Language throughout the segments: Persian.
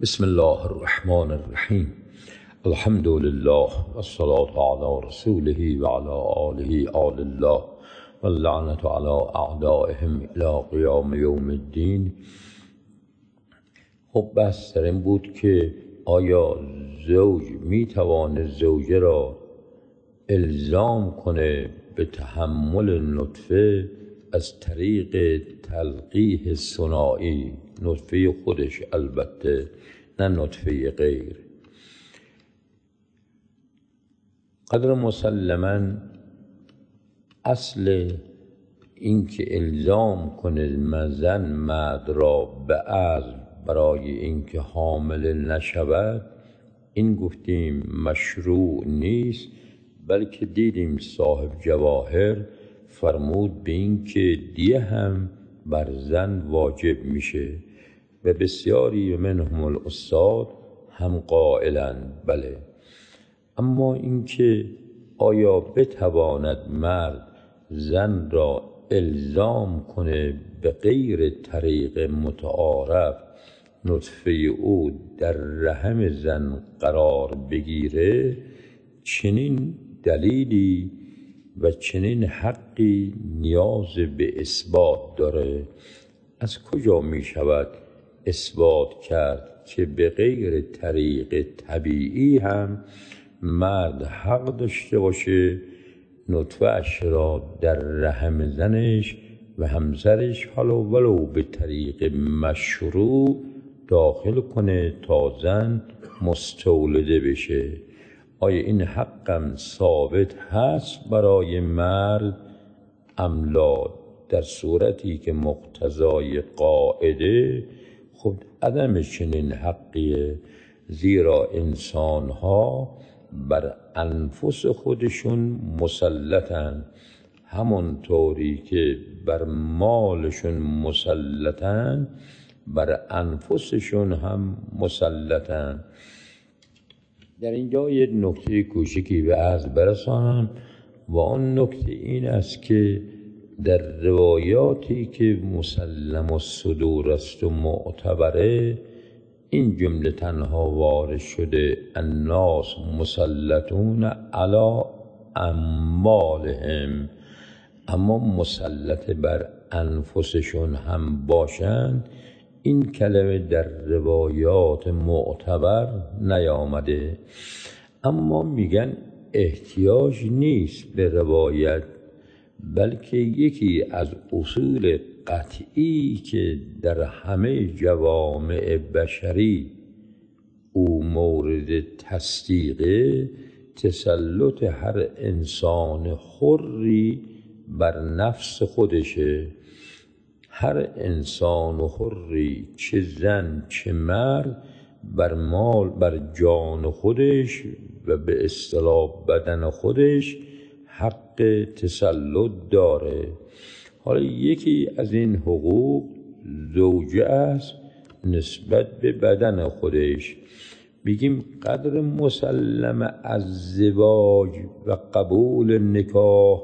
بسم الله الرحمن الرحیم. الحمد لله والصلاة على رسوله وعلى آله آل الله واللعنة على أعدائهم إلى قیام یوم الدین. خب بحث در این بود که آیا زوج میتوانه زوجه را الزام کنه به تحمل نطفه از طریق تلقیح ثنایی، نطفه خودش البته، نه نطفه غیر. قدر مسلماً اصل این که الزام کنه زن مرد را به عزل برای اینکه حامل نشود، این گفتیم مشروع نیست، بلکه دیدیم صاحب جواهر فرمود به این که دیه هم بر زن واجب میشه و بسیاری منهم الاستاد هم قائلند بله. اما اینکه آیا بتواند مرد زن را الزام کنه به غیر طریق متعارف نطفه او در رحم زن قرار بگیره، چنین دلیلی و چنین حقی نیاز به اثبات داره. از کجا می شود اثبات کرد که به غیر طریق طبیعی هم مرد حق داشته باشه نطفه اش را در رحم زنش و همسرش حالا ولو به طریق مشروع داخل کنه تا زن مستولده بشه؟ آیا این حقم ثابت هست برای مرد ام لا؟ در صورتی که مقتضای قاعده خب عدم چنین حقیه، زیرا انسانها بر انفس خودشون مسلطن، همونطوری که بر مالشون مسلطن بر انفسشون هم مسلطن. در اینجا یک نکته کوچکی به عرض برسانم و آن نکته این است که در روایاتی که مسلم الصدور است و معتبره، این جمله تنها وارد شده الناس مسلطون علی اموالهم، اما مسلط بر انفسشون هم باشند. این کلمه در روایات معتبر نیامده، اما میگن احتیاج نیست به روایت، بلکه یکی از اصول قطعی که در همه جوامع بشری او مورد تصدیقه، تسلط هر انسان حری بر نفس خودشه. هر انسان حری، چه زن چه مرد، بر مال، بر جان خودش و به اصطلاح بدن خودش حق تسلط داره. حالا یکی از این حقوق زوجه است نسبت به بدن خودش. بگیم قدر مسلم از زواج و قبول نکاح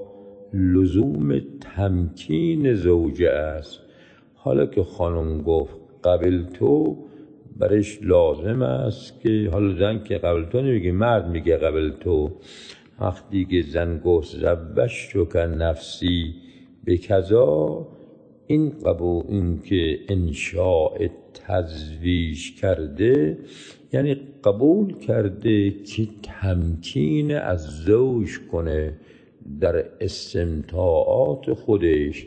لزوم تمکین زوجه است. حالا که خانم گفت قبل تو، برش لازم است که حالا زن که قبل تو نمیگه، مرد میگه قبل تو. وقتی که زن گفت زوجتک نفسی به کذا، این قبول، این که انشاء تزویج کرده یعنی قبول کرده که تمکین از زوج کنه در استمتاعات خودش.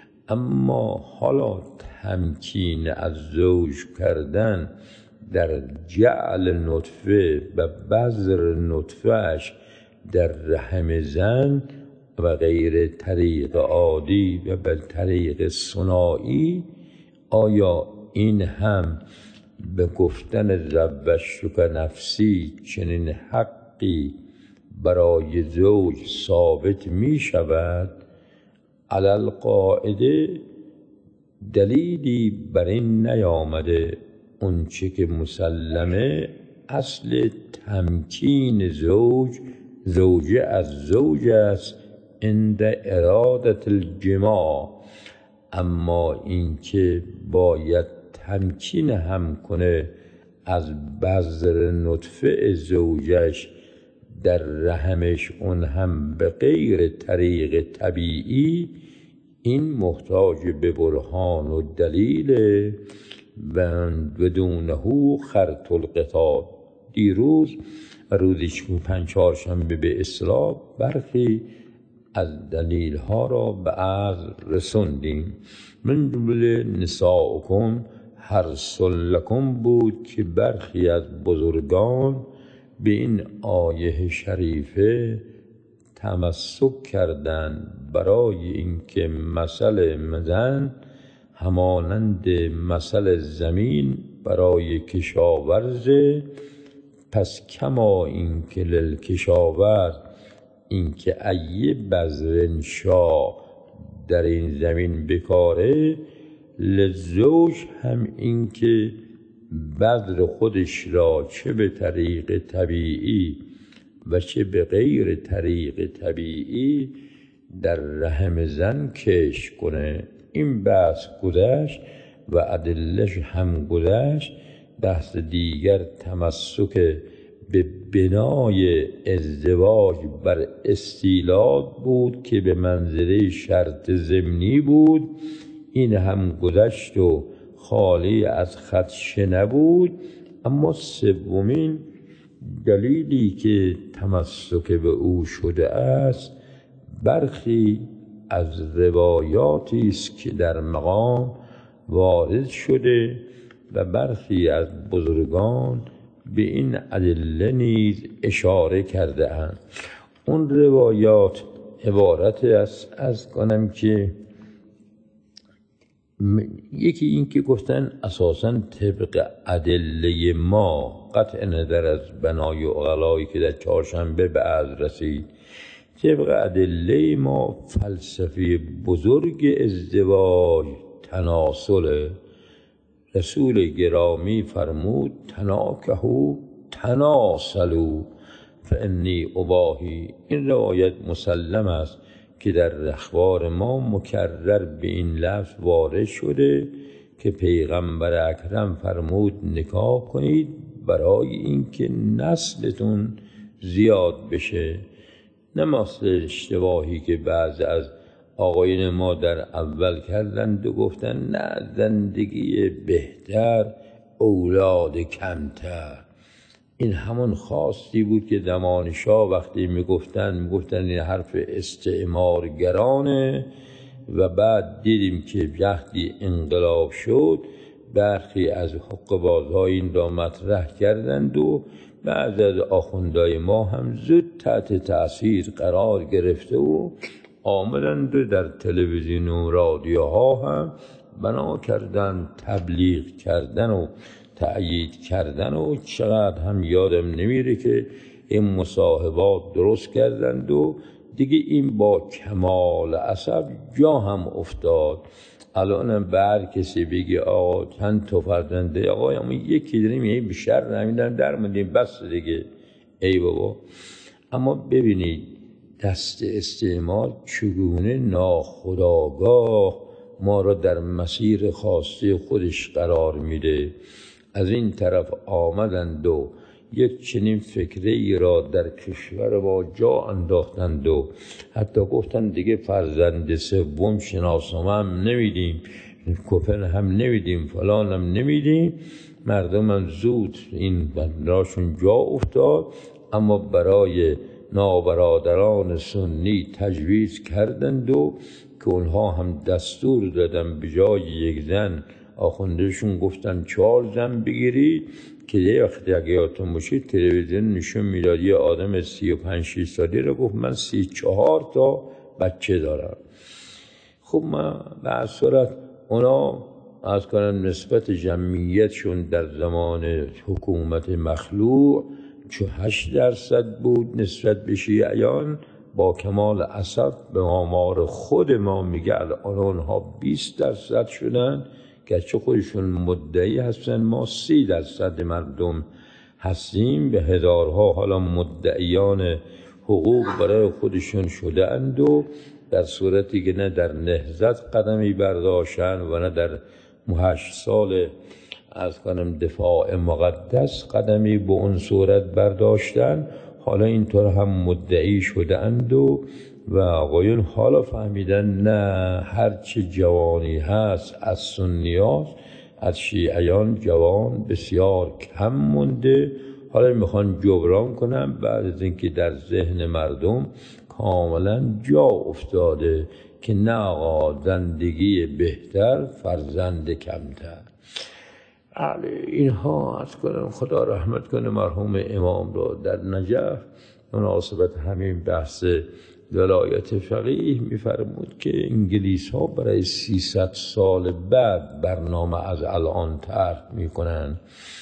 اما حالا تمکین از زوج کردن در جعل نطفه و بذر نطفهش در رحم زن و غیر طریق عادی و به طریق ثنایی، آیا این هم به گفتن زوجتک نفسی چنین حقی برای زوج ثابت می شود؟ علی القاعده دلیلی بر این نیامده. اون چه که مسلمه اصل تمکین زوجه از زوج است عند ارادت الجماع، اما این که باید تمکین هم کنه از بذر نطفه زوجش در رحمش، اون هم به غیر طریق طبیعی، این محتاج به برهان و دلیل بدونه خرط القطار. دیروز و روزی پنجشنبه به اصطلاح برخی از دلیل ها را به عرض رسوندیم. من جمله نساؤکم حرث لکم بود که برخی از بزرگان به این آیه شریفه تمسک کردند برای اینکه مثل زن همانند مثل زمین برای کشاورز، پس کما اینکه للکشاورز اینکه ای بذر شا در این زمین بکاره، لزوج هم اینکه بذر خودش را چه به طریق طبیعی و چه به غیر طریق طبیعی در رحم زن کشت کنه. این بحث گذشت و ادلش هم گذشت. بحث دیگر تمسک به بنای ازدواج بر استیلاد بود که به منزله شرط ضمنی بود. این هم گذشت و خالی از خدشه نبود. اما سومین دلیلی که تمسک به او شده است برخی از روایاتی است که در مقام وارد شده و برخی از بزرگان به این ادله نیز اشاره کرده اند. اون روایات عبارت است از کنم که یکی این که گفتن اساساً طبق ادله ما، قطع نظر از بنای عقلایی که در چهارشنبه به عرض رسید، طبق ادله ما فلسفه بزرگ ازدواج تناسل. رسول گرامی فرمود تناکحوا تناسلوا فانی اباحی. این روایت مسلم است که در اخبار ما مکرر به این لفظ وارد شده که پیغمبر اکرم فرمود نکاح کنید برای اینکه نسلتون زیاد بشه. نه مثل اشتباهی که بعض از آقایون ما در اول کردند و گفتن نه زندگی بهتر اولاد کمتر. این همون خواستی بود که زمان شاه وقتی میگفتن این حرف استعمارگرانه و بعد دیدیم که وقتی انقلاب شد برخی از حقه‌بازها این را مطرح کردند و بعضی از آخوندهای ما هم زود تحت تأثیر قرار گرفته و آمدند و در تلویزیون و رادیوها هم بنا کردن تبلیغ کردن و تأیید کردن و چقدر هم یادم نمیره که این مصاحبات درست کردند و دیگه این با کمال عصب جا هم افتاد. الان بر کسی بگه آقا چند تا فرزنده، آقا اما یکی داریم یه بیشتر نمیدن در موندیم بس دیگه، ای بابا. اما ببینید دست استعمار چگونه ناخودآگاه ما را در مسیر خواسته خودش قرار میده. از این طرف آمدند و یک چنین فکری را در کشور ما جا انداختند و حتی گفتند دیگه فرزند سوم شناسنامه هم نمیدیم، کفن هم نمیدیم، فلان هم نمیدیم. مردم هم زود این بندراشون جا افتاد. اما برای نابرادران سنی تجویز کردند و که اونها هم دستور دادن به جای یک زن آخوندهشون گفتن 4 زن بگیرید که یه وقتی اگه یادتون باشید تلویزیون نشون میداد یه آدم 35-36 ساله رو گفت من 34 تا بچه دارم. خب من به هر صورت اونا از کنم نسبت جمعیتشون در زمان حکومت مخلوع 8% بود نسبت به شیعیان. با کمال عصب به آمار خود ما میگه الان اونها 20% شدن، گرچه خودشون مدعی هستن ما 30% مردم هستیم. به هزارها حالا مدعیان حقوق برای خودشون شده اند و در صورتی که نه در نهضت قدمی برداشتن و نه در 8 سال از کنم دفاع مقدس قدمی به اون صورت برداشتن، حالا اینطور هم مدعی شده اند و آقایون حالا فهمیدن نه، هرچه جوانی هست از سنیات، از شیعیان جوان بسیار کم مونده. حالا میخوان جبران کنن بعد از اینکه در ذهن مردم کاملا جا افتاده که نه آقا، زندگی بهتر فرزند کمتر. اینها از کنم خدا رحمت کنه مرحوم امام را در نجف مناسبت همین بحث ولایت فقیه میفرمود که انگلیس ها برای 300 سال بعد برنامه از الان طرح میکنن.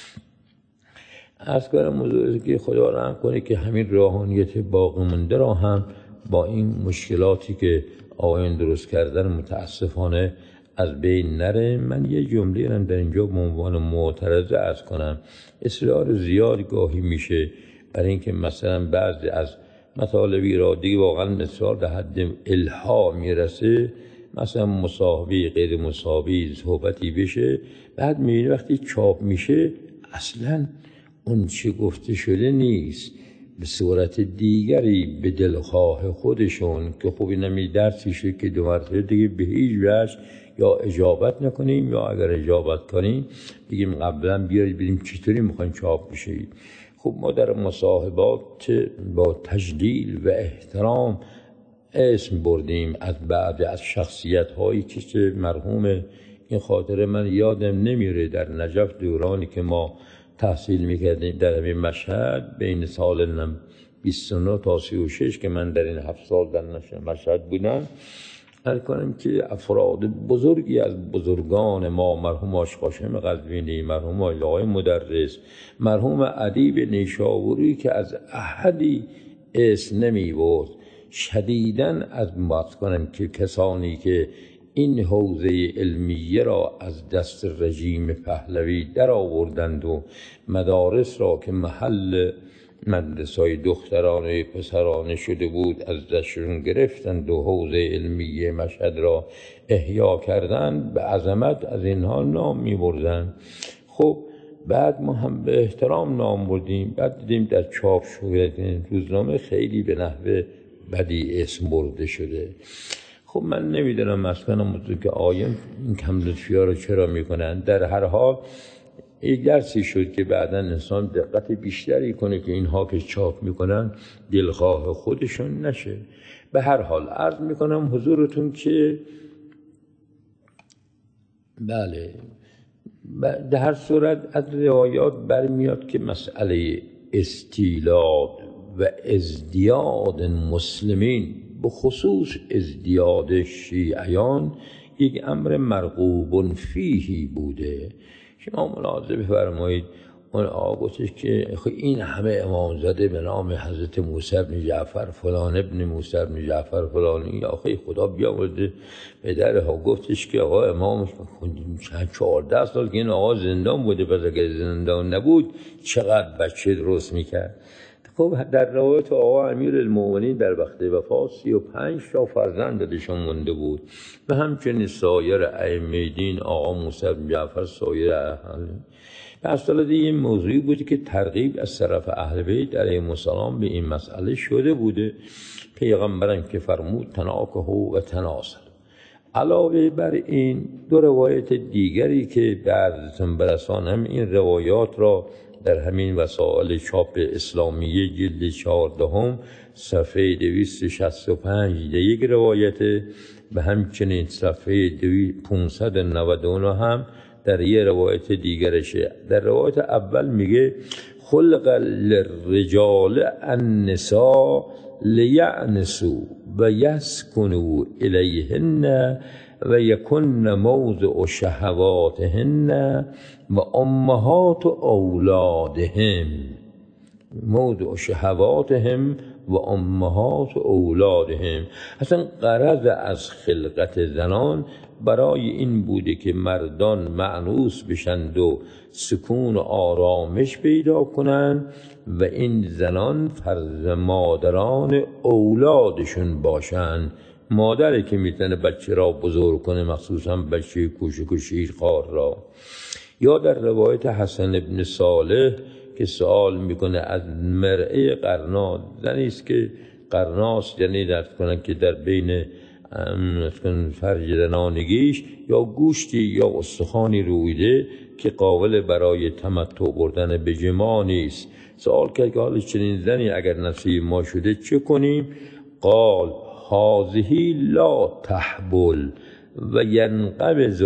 از کنم موضوعی که خدا رحم کنه که همین روحانیت باقی مونده را هم با این مشکلاتی که آقایان درست کردن متاسفانه از بین نره. من یه جمله را در اینجا به عنوان معترضه عرض کنم. اصرار زیاد گاهی میشه برای اینکه مثلا بعضی از مطالبی را دیگه واقعا مثال در حد الها میرسه، مثلا مصاحبه غیر مصاحبه صحبتی بشه، بعد میبینی وقتی چاپ میشه اصلا اون چه گفته شده نیست، به صورت دیگری به دلخواه خودشون که خب اینمی درسی شد که 2 مرتبه دیگه به هیچ وجه یا اجابت نکنیم یا اگر اجابت کنیم بگیم قبلا بیارید ببینیم چطوری میخواین چاپ بشه. خب ما در مصاحبات با تجلیل و احترام اسم بردیم از بعض از شخصیت هایی که مرحوم، این خاطر من یادم نمیره، در نجف دورانی که ما تحصیل میکردیم در همین مشهد بین سال 29 تا 36 که من در این 7 سال در مشهد بودم، هر کنم که افراد بزرگی از بزرگان ما، مرحوم آشقاشم قزوینی، مرحوم آقای مدرس، مرحوم ادیب نیشابوری که از احدی اسم نمی برد، شدیداً از مات کنم که کسانی که این حوزه علمیه را از دست رژیم پهلوی در آوردند و مدارس را که محل مدرسه‌های دخترانه پسرانه شده بود از دستشون گرفتند و حوزه علمیه مشهد را احیا کردند، به عظمت از اینها نام می‌بردند. خب بعد ما هم به احترام نام بردیم، بعد دیدیم در چاپ شده روزنامه خیلی به نحو بدی اسم برده شده. خب من نمیدونم مثلا موضوع که آیان این کم لطفی ها رو چرا میکنن. در هر حال یک درسی شد که بعدا انسان دقت بیشتری کنه که اینها که چاپ میکنن دلخواه خودشون نشه. به هر حال عرض میکنم حضورتون که بله در هر صورت از روایات برمیاد که مسئله استیلاد و ازدیاد مسلمین به خصوص ازدیاد شیعیان یک امر مرغوب فیهی بوده. شما ملاحظه بفرمایید اون آقا گفتش که این همه امام زاده به نام حضرت موسی بن جعفر فلان ابن موسی بن جعفر فلانی، آخه خدا بیامرده پدرها گفتش که آقا امام 14 سال که این آقا زندان بوده، پس اگر زندان نبود چقدر بچه درست میکرد. خب در روایت آقا امیرالمومنین در وقت وفات 35 تا فرزند دلشون مونده بود و همچنین سایر ائمه دین، آقا موسی بن جعفر، سایر اهل. پس دیگه این موضوعی بودی که ترغیب از طرف اهل بیت علیهم السلام به این مسئله شده بوده. پیغمبرم که فرمود تناکه و تناسل. علاوه بر این 2 روایت دیگری که بعدتون برسانم، این روایات را در همین وسائل چاپ اسلامیه جلد 14 صفحه 265 یک روایت و همچنین صفحه 599 هم در یه روایت دیگرشه. در روایت اول میگه خلق للرجال النساء لیعنسوا و یسکنوا الیهن و یکن موضع شهواتهن و امهات اولادهم. موضع شهواتهم و امهات اولادهم. اصلا غرض از خلقت زنان برای این بوده که مردان مأنوس بشند و سکون و آرامش پیدا کنند و این زنان فرض مادران اولادشون باشند. مادری که میتونه بچه را بزرگ کنه، مخصوصا بچه کوچک و شیرخوار را. یا در روایت حسن ابن صالح که سوال میکنه از مرعه قرنا، زنی است که قرناست، یعنی درست کنن که در بین فرج زنانگیش یا گوشتی یا استخوانی رویده که قابل برای تمتع بردن به جما نیست. سوال کرد که حالا چنین زنی اگر نصیب ما شده چه کنیم؟ قال هذه لا تحبل و ینقبض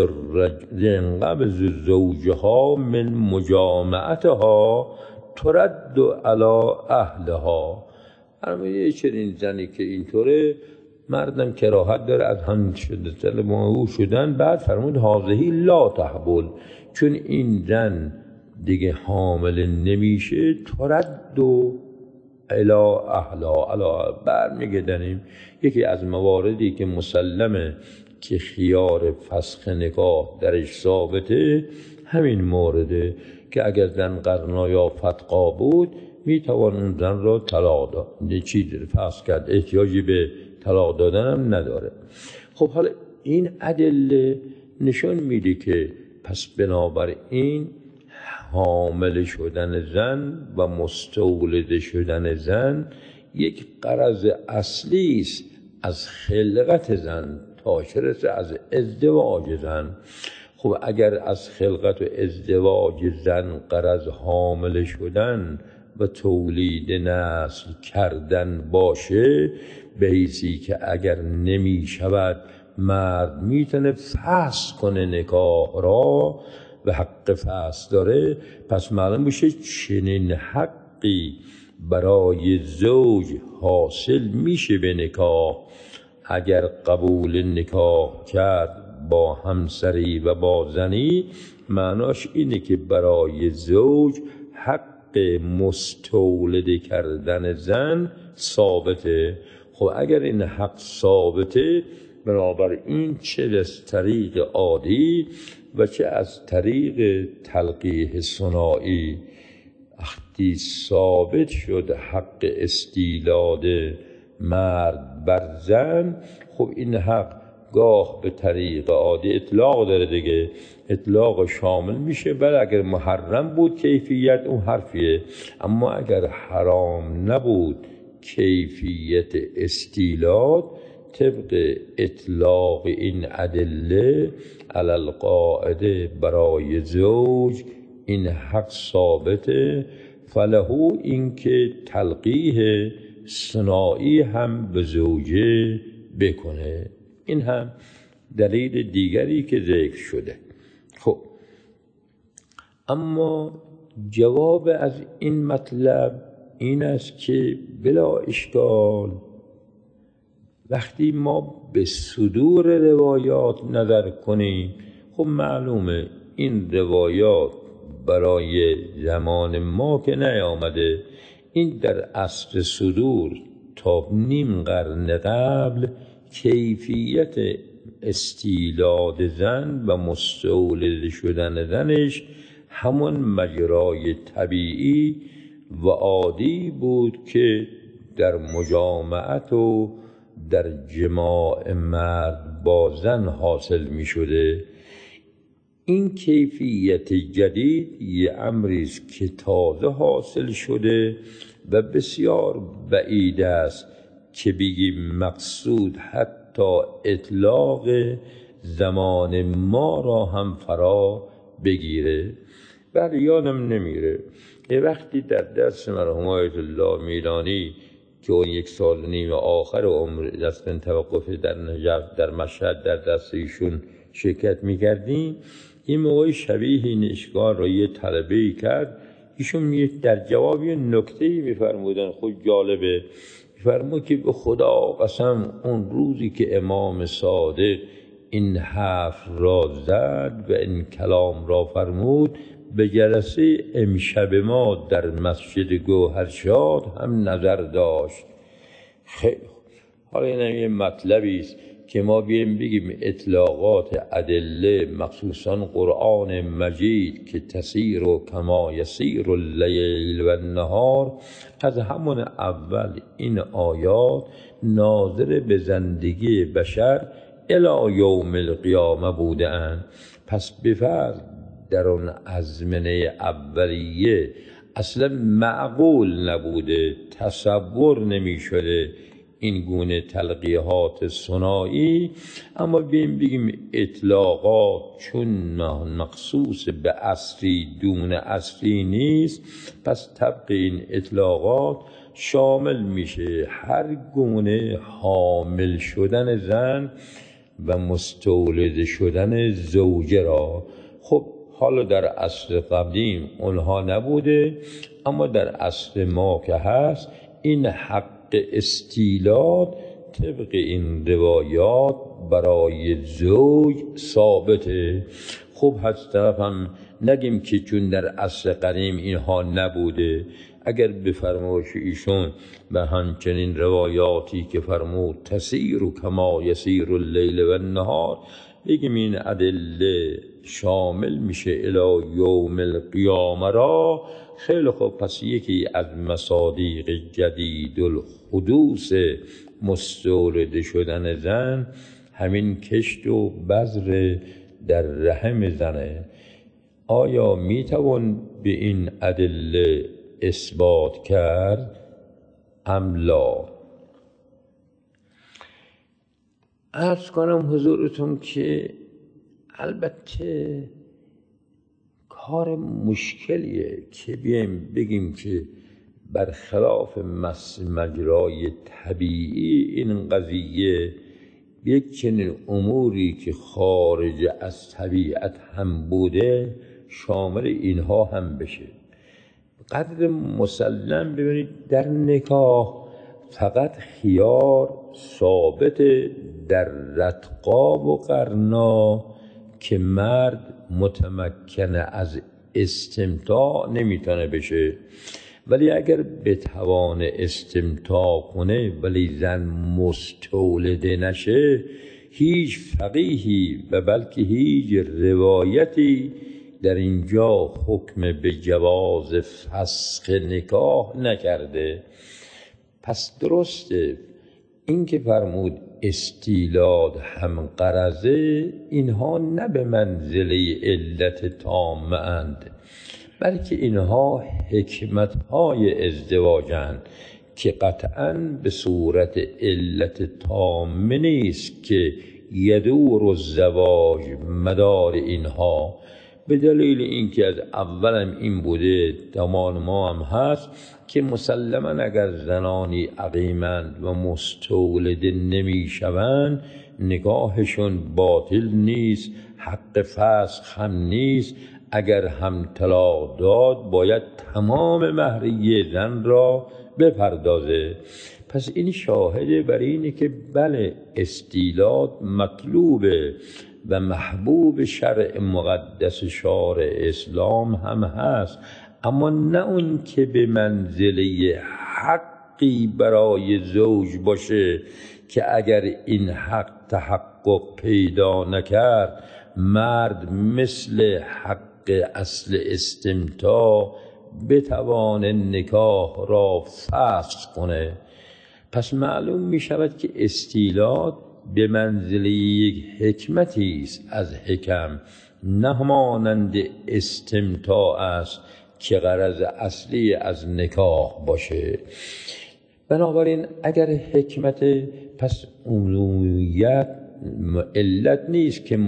زوجها من مجامعتها ترد علی اهلها. فرموده چنین زنی که اینطوره مردم کراهت داره از هم شده او شدن. بعد فرمود هذه لا تحبل، چون این زن دیگه حامل نمیشه، ترد الی اهلها، برمیگردنیم. یکی از مواردی که مسلمه که خیار فسخ نکاح درش ثابته همین مورده که اگر زن قرنا یا فتقا بود میتوان اون زن را طلاق داد، چیز فسخ کرد، احتیاجی به طلاق دادن هم نداره. خب حالا این ادله نشون میده که پس بنابراین حامل شدن زن و مستولد شدن زن یک غرض اصلی است از خلقت زن تا چه رسه از ازدواج زن. خب اگر از خلقت و ازدواج زن غرض حامل شدن و تولید نسل کردن باشه، به حیثی که اگر نمی شود مرد میتونه فسخ کنه نکاح را و حق فسخ داره، پس معلوم بشه چنین حقی برای زوج حاصل میشه به نکاح. اگر قبول نکاح کرد با همسری و با زنی، معناش اینه که برای زوج حق مستولد کردن زن ثابته. خب اگر این حق ثابته، بنابراین چه از طریق عادی و چه از طریق تلقیح ثنایی وقتی ثابت شد حق استیلاد مرد بر زن، خب این حق گاه به طریق عادی اطلاق داره دیگه، اطلاق شامل میشه. ولی اگر محرم بود کیفیت اون حرفیه، اما اگر حرام نبود کیفیت استیلاد، طبق اطلاق این ادله علی القاعده برای زوج این حق ثابته. فلهو این که تلقیح ثنایی هم به زوجه بکنه. این هم دلیل دیگری که ذکر شده. خب اما جواب از این مطلب این است که بلا اشکال وقتی ما به صدور روایات نظر کنیم، خب معلومه این روایات برای زمان ما که نیامده، این در عصر صدور تا نیم قرن قبل کیفیت استیلاد زن و مستولد شدن زنش همون مجرای طبیعی و عادی بود که در مجامعت و در جماع مرد با زن حاصل می شده. این کیفیت جدید یه امری است که تازه حاصل شده و بسیار بعید است که بگیم مقصود حتی اطلاق زمان ما را هم فرا بگیره. ولی یادم نمیره یه وقتی در درس مرحوم آیت الله میلانی که اون 1.5 سال آخر عمر دستن توقف در نجف در مشهد در دست ایشون شرکت میکردیم، این موقع شبیه این اشکال را یه طلبه‌ای کرد. ایشون در جواب یه نکته‌ای میفرمودن خود جالبه، میفرمود که به خدا قسم اون روزی که امام صادق این حرف را زد و این کلام را فرمود، به جلسه امشب ما در مسجد گوهرشاد هم نظر داشت. خیلی حالا این یه مطلبی است که ما بگیم اطلاقات ادله مخصوصا قرآن مجید که تسیر و کما یسیر اللیل و النهار، از همون اول این آیات ناظر به زندگی بشر الی یوم القیامه بوده اند. پس بفرض در اون ازمنه اولیه اصلا معقول نبوده، تصور نمی شده این گونه تلقیحات ثنایی. اما بگیم اطلاقات چون مخصوص به اصلی دون اصلی نیست، پس طبق این اطلاقات شامل میشه هر گونه حامل شدن زن و مستولد شدن زوجه را. خب حالا در عصر قدیم اونها نبوده، اما در عصر ما که هست این حق استیلاد طبق این روایات برای زوج ثابته. خب از طرف هم نگیم که چون در عصر قدیم اینها نبوده. اگر به فرمایش ایشون و همچنین روایاتی که فرمود تسیر کما یسیر اللیل و النهار، بگیم این ادله شامل میشه الی یوم القیامه را، خیلی خوب، پس یکی از مصادیق جدید الحدوث مستولد شدن زن همین کشت و بذر در رحم زنه. آیا میتوان به این ادله اثبات کرد ام لا؟ عرض کنم حضورتون که البته کار مشکلیه که بگیم که برخلاف مجرای طبیعی این قضیه یک چنین اموری که خارج از طبیعت هم بوده شامل اینها هم بشه. قدر مسلم ببینید در نکاح فقط خیار ثابت در رتقا و قرنا که مرد متمکن از استمتاع نمیتونه بشه، ولی اگر بتوان استمتاع کنه ولی زن مستولده نشه، هیچ فقیهی و بلکه هیچ روایتی در اینجا حکم به جواز فسخ نکاح نکرده. پس درسته این که فرمود استیلاد هم غرضه، اینها نه به منزله علت تامه اند، بلکه اینها حکمت‌های ازدواجند که قطعاً به صورت علت تامه نیست که یدور الزواج مدار اینها، به دلیل اینکه از اولم این بوده تمام ما هم هست که مسلماً اگر زنانی عقیمند و مستولده نمیشوند نکاحشون باطل نیست، حق فسخ هم نیست. اگر هم طلاق داد باید تمام مهریه زن را بپردازه. پس این شاهده بر اینه که بله استیلاد مطلوبه و محبوب شرع مقدس شارع اسلام هم هست، اما نه اون که به منزله حقی برای زوج باشه که اگر این حق تحقق پیدا نکرد مرد مثل حق اصل استمتاع بتوان نکاح را فسخ کنه. پس معلوم می شود که استیلاد به منزله یک حکمتی است از حکم، نه مانند استمتاع است که غرض اصلی از نکاح باشه. بنابراین اگر حکمت، پس عمومیت علت نیست که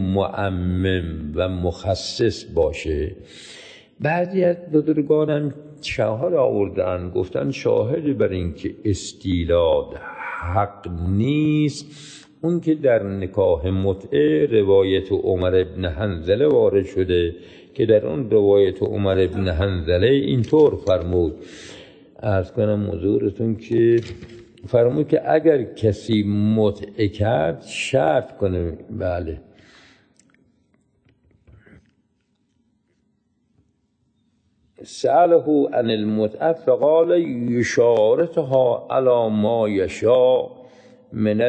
معمم و مخصص باشه. بعضی از بزرگانم شاهد آوردن، گفتن شاهد بر این که استیلاد حق نیست اون که در نکاح متعه روایت عمر ابن حنظله وارد شده که در اون روایت عمر ابن حنظله اینطور فرمود، عرض کنم حضورتون که فرمود که اگر کسی متعه کرد شرط کنه، بله سأله عن المتعه فقال یشارتها علی ما یشاء من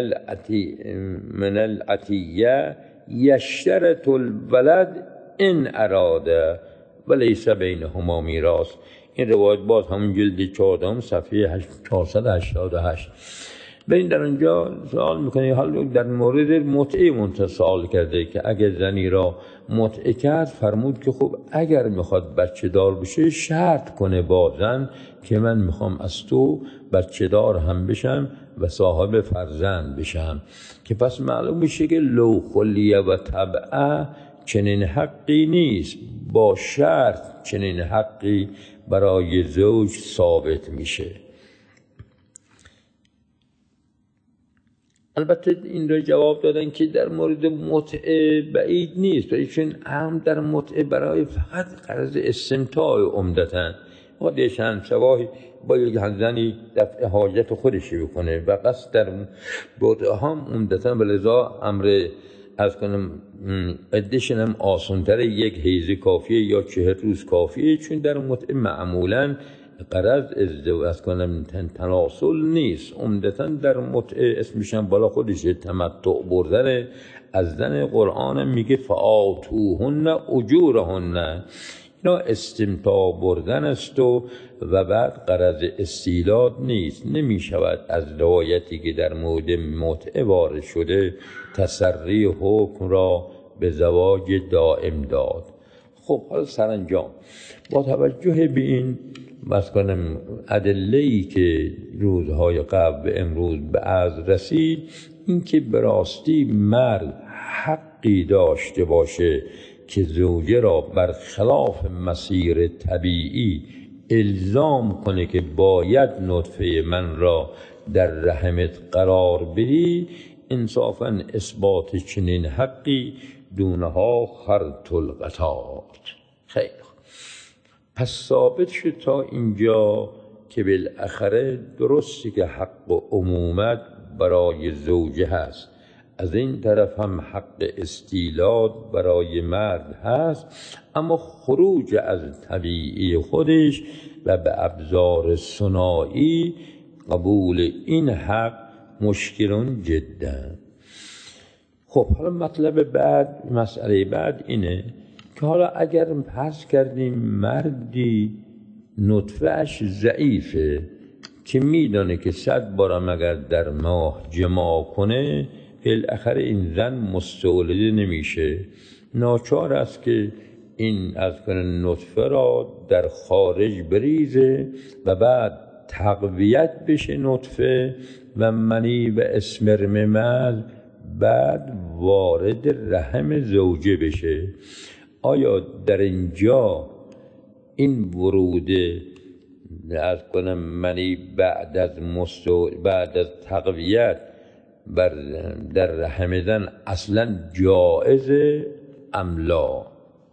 العطیه یشترط الولد ان اراده ولیس بینهما میراث. این روایت باز همون جلد 14 صفحه 488. ببین در اونجا سوال میکنه، حالا در مورد متعه منتها سوال کرده که اگر زنی را متعه کرد، فرمود که خب اگر میخواد بچه دار بشه شرط کنه با زن که من میخوام از تو بچه دار هم بشم و صاحب فرزند بشم، که پس معلوم میشه که لو خلیه و طبعه چنین حقی نیست، با شرط چنین حقی برای زوج ثابت میشه. البته این رو جواب دادن که در مورد متعه بعید نیست، ولی چون هم در متعه برای فقط غرض استمتاع عمدتاً خودش هم شواهی با یک زنی دفع حاجت خودشی بکنه و قصد در متعه هم عمدتاً، ولذا امر از کنم عدهشون هم آسان‌تره، یک حیض کافیه یا 40 روز کافیه، چون در متعه معمولاً غرض ازدواج کنم تناسل نیست. عمدتاً در متعه اسمش هم بالا خودش تمتع بردن از زن. قرآن میگه فآتوهن اجورهن، اینا استمتاع بردن است و بعد غرض استیلاد نیست. نمیشود از روایتی که در مورد متعه وارد شده تسری حکم را به زواج دائم داد. خب حالا سرانجام با توجه به این مثلا ادله‌ای که روزهای قبل به امروز به عرض رسید، این که به راستی مرد حقی داشته باشه که زوجه را برخلاف مسیر طبیعی الزام کنه که باید نطفه من را در رحمت قرار بدی، انصافاً اثبات چنین حقی دونها خرط القطار. خیلی پس ثابت شد تا اینجا که بالاخره درستی که حق عمومت برای زوجه هست، از این طرف هم حق استیلاد برای مرد هست، اما خروج از طبیعی خودش و به ابزار صناعی قبول این حق مشکلون جدا. خب حالا مطلب بعد، مسئله بعد اینه که حالا اگر فرض کردیم مردی نطفه‌اش ضعیفه که میدانه که 100 بارم اگر در ماه جماع کنه بالاخره این زن مستولده نمیشه، ناچار است که این از نطفه را در خارج بریزه و بعد تقویت بشه نطفه و منی و اسپرم مرد بعد وارد رحم زوجه بشه. آیا در اینجا این ورود از کنم منی بعد از تقویت در رحم زن اصلا جائزه ام لا؟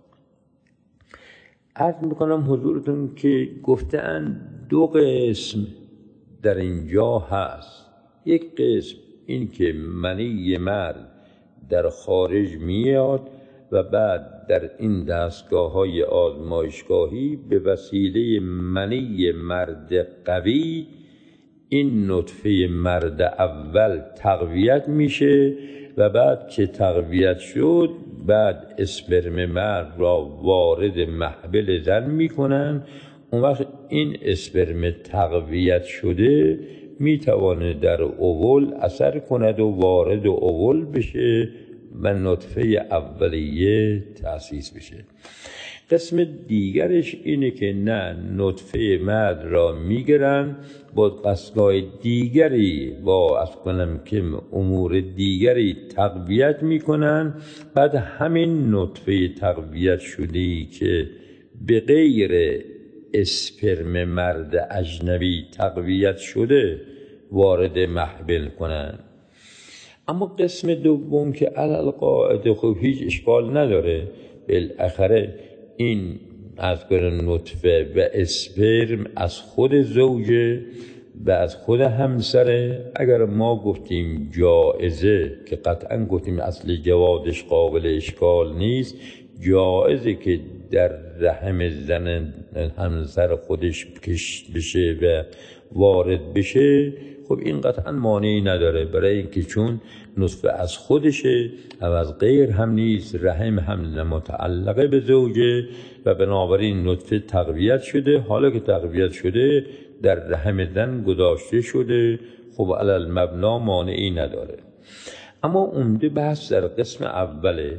عرض میکنم حضورتون که گفتن 2 قسم در اینجا هست. یک قسم این که منی مرد در خارج میاد و بعد در این دستگاه‌های آزمایشگاهی به وسیله منی مرد قوی این نطفه مرد اول تقویت میشه و بعد که تقویت شد بعد اسپرم مرد را وارد محبل زن میکنن. اون وقت این اسپرم تقویت شده میتوانه در اوول اثر کند و وارد اوول بشه و نطفه اولیه تأسیس بشه. قسم دیگرش اینه که نه، نطفه مرد را میگیرن با دستگاه دیگری با که امور دیگری تقویت میکنن، بعد همین نطفه تقویت شده‌ای که به غیر اسپرم مرد اجنبی تقویت شده وارد محبل کنن. اما قسم دوم که علل قاعده خب هیچ اشکال نداره، بالاخره این از نطفه و اسپرم از خود زوجه و از خود همسره. اگر ما گفتیم جائزه که قطعا گفتیم اصل جوازش قابل اشکال نیست، جائزه که در رحم زن همسر خودش کشت بشه و وارد بشه، خب این قطعا مانعی نداره، برای اینکه چون نطفه از خودشه و از غیر هم نیست، رحم هم متعلقه به زوجه و بنابراین نطفه تقویت شده. حالا که تقویت شده در رحم زن گذاشته شده، خب علی المبنا مانعی نداره. اما عمده بحث در قسم اوله که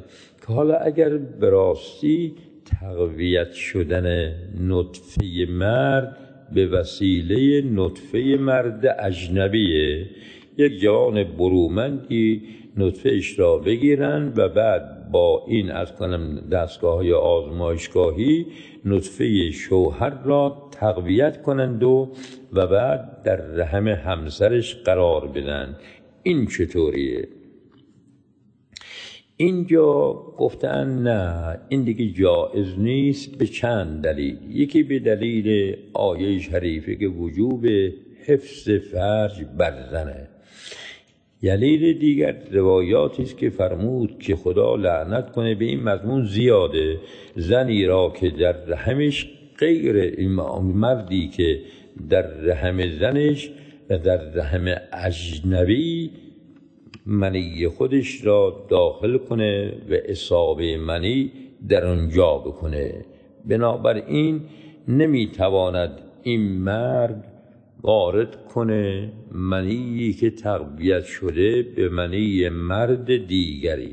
حالا اگر به راستی تقویت شدن نطفه مرد به وسیله نطفه مرد اجنبیه، یک جوان برومندی نطفه‌اش را بگیرن و بعد با این از کنم دستگاه‌های آزمایشگاهی نطفه شوهر را تقویت کنند و بعد در رحم همسرش قرار بدن. این چطوریه؟ اینجا گفتن نه، این دیگه جایز نیست به چند دلیل. یکی به دلیل آیه شریفه که وجوب حفظ فرج بر زنه. دلیل دیگر روایاتی است که فرمود که خدا لعنت کنه به این مضمون زیاده، زنی را که در رحمش غیر مردی که در رحم زنش و در رحم اجنبی منی خودش را داخل کنه و اصابه منی در آنجا بکنه. بنابراین نمیتواند این مرد وارد کنه منی که تقویت شده به منی مرد دیگری.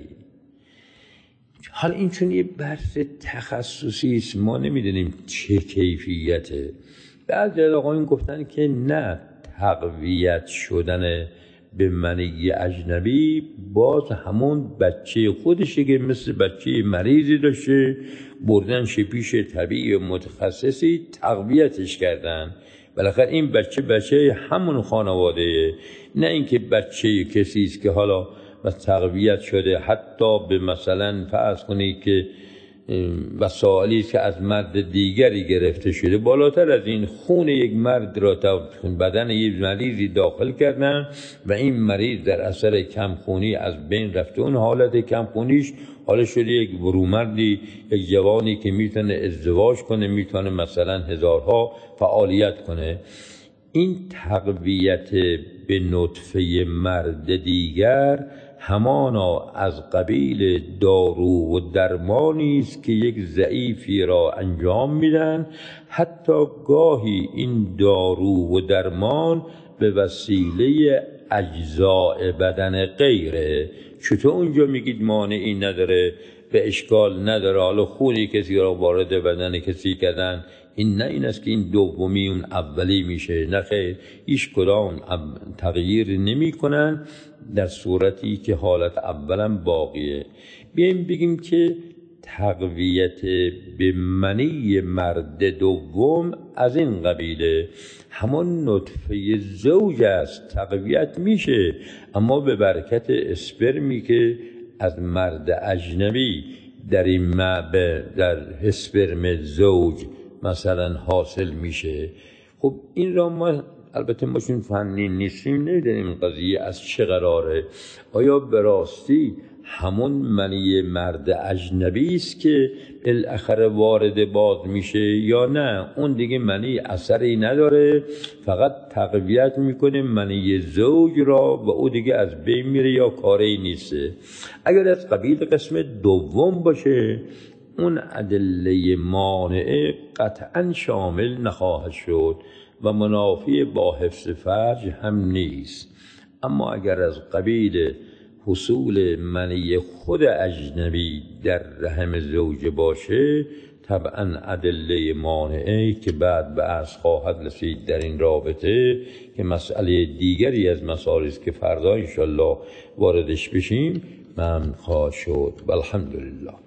حالا این چون یه بحث تخصصی است، ما نمیدونیم چه کیفیته. بعضی از آقایون گفتن که نه، تقویت شدن به منی اجنبی باز همون بچه خودشه که مثل بچه مریضی داشته، بردنش پیش طبیب متخصصی تقویتش کردن. بالاخره این بچه همون خانواده، نه اینکه بچه کسی است که حالا تقویت شده حتی به مثلا فرض کنید که وسائلی که از مرد دیگری گرفته شده، بالاتر از این خون یک مرد را بدن یک مریضی داخل کردن و این مریض در اثر کمخونی از بین رفته. اون حالت کمخونیش حالا شده یک برومردی، یک جوانی که میتونه ازدواج کنه، میتونه مثلا هزارها فعالیت کنه. این تقویت به نطفه مرد دیگر همانا از قبیل دارو و درمانی است که یک ضعیفی را انجام میدن. حتی گاهی این دارو و درمان به وسیله اجزاء بدن غیره. چطور اونجا میگید مانعی نداره، به اشکال نداره، حالا خونی کسی را وارد بدن کسی کردن، این نه این است که این دومی اون اولی میشه، نه خیر، هیچ کدام تغییر نمی کنن در صورتی که حالت اولم باقیه. بیاییم بگیم که تقویت به منی مرد دوم از این قبیله، همون نطفه زوج است، تقویت میشه، اما به برکت اسپرمی که از مرد اجنبی در این در اسپرم زوج مثلا حاصل میشه. خب این را ما البته ما چون فنی نیستیم نمیدونیم قضیه از چه قراره. آیا به راستی همون منی مرد اجنبی است که بالاخره وارد باز میشه یا نه اون دیگه منی اثری نداره، فقط تقویت میکنه منی زوج را و او دیگه از بین میره یا کاری نیسته. اگر از قبیل قسم دوم باشه اون ادله مانعه قطعا شامل نخواهد شد و منافی با حفظ فرج هم نیست. اما اگر از قبیل حصول منی خود اجنبی در رحم زوج باشه، طبعا ادله مانعه که بعد به عرض خواهد رسید در این رابطه که مسئله دیگری از مسائلی است که فردا انشالله واردش بشیم، من خواهد شد. والحمدلله.